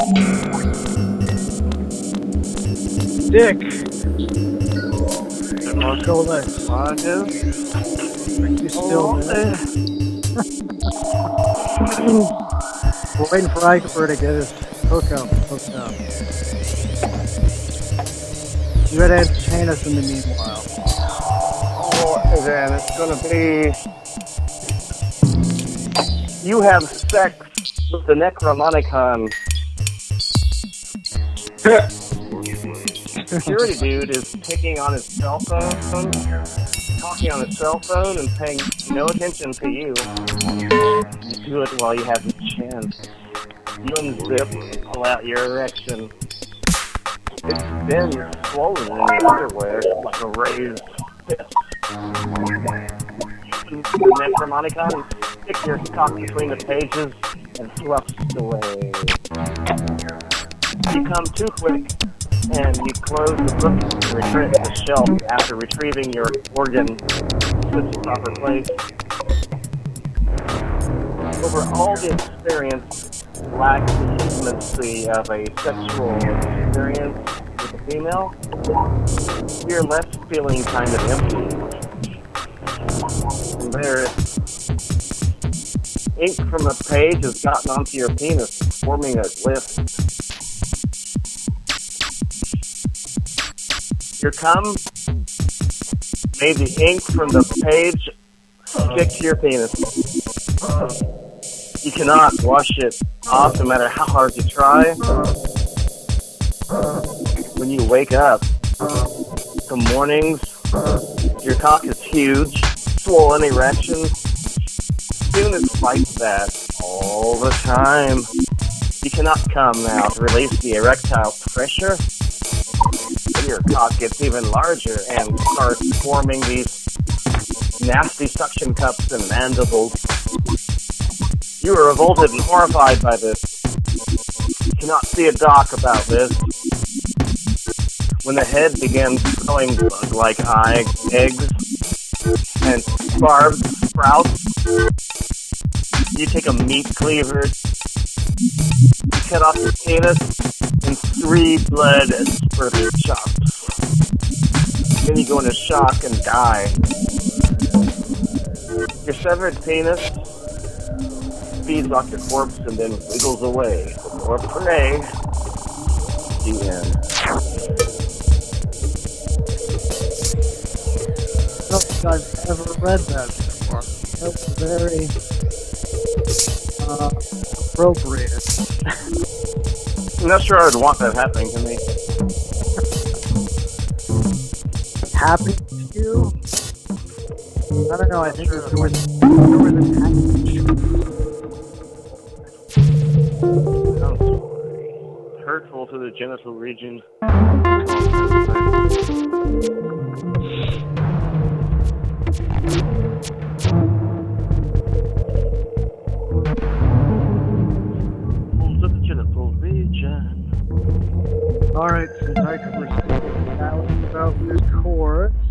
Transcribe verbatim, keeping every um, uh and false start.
Dick. Most Go let's. You still there? We're waiting for Iker to get his hookup hooked up. You gotta entertain us in the meanwhile. Oh, then it's gonna be. You have sex with the Necromonicon. Security dude is picking on his cell phone, talking on his cell phone, and paying no attention to you. You do it while you have the chance. You unzip, pull out your erection. It's been swollen in your underwear like a raised fist. The Necromonicon, stick your cock between the pages and thrust away. You come too quick, and you close the book and return it to the shelf after retrieving your organ to its proper place. Over all the experience, lacks the intimacy of a sexual experience with a female, you're left feeling kind of empty. And there, ink from a page has gotten onto your penis, forming a glyph. Your cum made the ink from the page stick to your penis. You cannot wash it off no matter how hard you try. When you wake up, the mornings, your cock is huge, swollen erections. Soon it's like that all the time. You cannot come now to release the erectile pressure. Your cock gets even larger and starts forming these nasty suction cups and mandibles. You are revolted and horrified by this. You cannot see a doc about this. When the head begins growing bug-like eye eggs and barbed sprouts, you take a meat cleaver, you cut off your penis in three blood spurting chops. Then you go into shock and die. Your severed penis feeds off your corpse and then wiggles away before prey. The end. I don't think I've ever read that before. That's very uh, appropriate. I'm not sure I would want that happening to me. Happy to you? I don't know, I think if there was, there was a package. Sounds hurtful to the genital region. To the genital region. Alright, since I could receive out about this course,